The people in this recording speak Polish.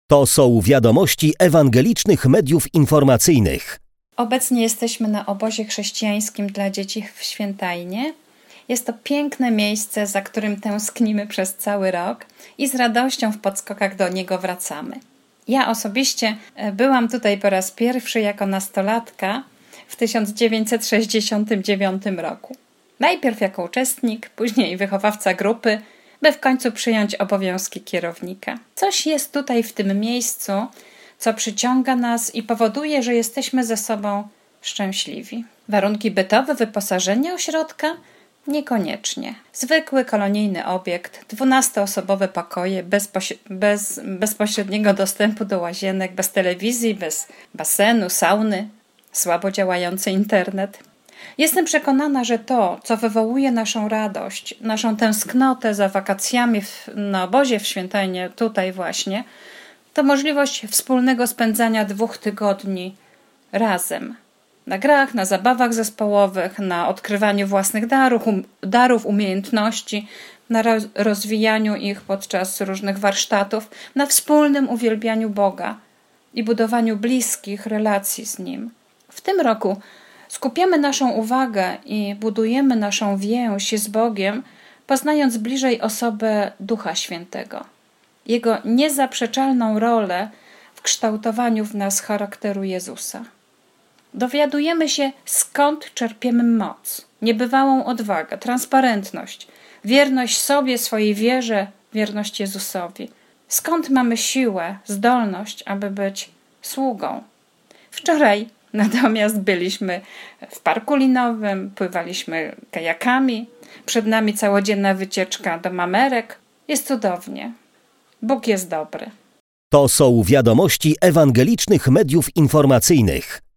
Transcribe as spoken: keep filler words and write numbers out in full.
To są wiadomości ewangelicznych mediów informacyjnych. Obecnie jesteśmy na obozie chrześcijańskim dla dzieci w Świętajnie. Jest to piękne miejsce, za którym tęsknimy przez cały rok i z radością w podskokach do niego wracamy. Ja osobiście byłam tutaj po raz pierwszy jako nastolatka w tysiąc dziewięćset sześćdziesiątym dziewiątym roku. Najpierw jako uczestnik, później wychowawca grupy, by w końcu przyjąć obowiązki kierownika. Coś jest tutaj w tym miejscu, co przyciąga nas i powoduje, że jesteśmy ze sobą szczęśliwi. Warunki bytowe wyposażenia ośrodka? Niekoniecznie. Zwykły kolonijny obiekt, dwunastoosobowe pokoje, bez, posi- bez bezpośredniego dostępu do łazienek, bez telewizji, bez basenu, sauny, słabo działający internet. Jestem przekonana, że to, co wywołuje naszą radość, naszą tęsknotę za wakacjami w, na obozie w Świętajnie, tutaj właśnie, to możliwość wspólnego spędzania dwóch tygodni razem. Na grach, na zabawach zespołowych, na odkrywaniu własnych darów, um, darów umiejętności, na roz, rozwijaniu ich podczas różnych warsztatów, na wspólnym uwielbianiu Boga i budowaniu bliskich relacji z Nim. W tym roku skupiamy naszą uwagę i budujemy naszą więź z Bogiem, poznając bliżej osobę Ducha Świętego. Jego niezaprzeczalną rolę w kształtowaniu w nas charakteru Jezusa. Dowiadujemy się, skąd czerpiemy moc, niebywałą odwagę, transparentność, wierność sobie, swojej wierze, wierność Jezusowi. Skąd mamy siłę, zdolność, aby być sługą. Wczoraj natomiast byliśmy w parku linowym, pływaliśmy kajakami, przed nami całodzienna wycieczka do Mamerek. Jest cudownie. Bóg jest dobry. To są wiadomości ewangelicznych mediów informacyjnych.